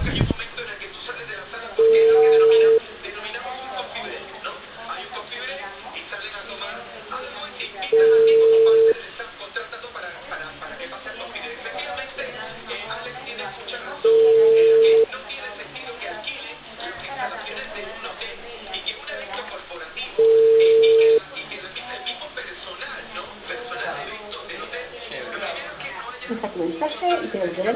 hay un momento en el que tú sales de la sala porque es lo que denominamos un coffee break, ¿no? Hay un coffee break y salen a tomar algo y te invitan a ti como parte del staff contratado para que pases el coffee break. Efectivamente, Alex tiene mucha razón en que no tiene sentido que alquilen las instalaciones de un hotel y que un evento corporativo el mismo personal, ¿no? Personal de eventos del hotel, lo primero es que no haya Hasta que un mensaje y te control devolveré